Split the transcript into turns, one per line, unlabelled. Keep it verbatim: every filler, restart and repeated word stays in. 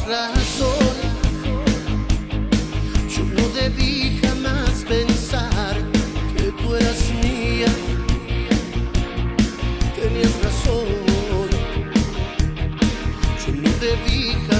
razón. Yo no debí jamás pensar que tú eras mía. Tenías razón. Yo no debí jamás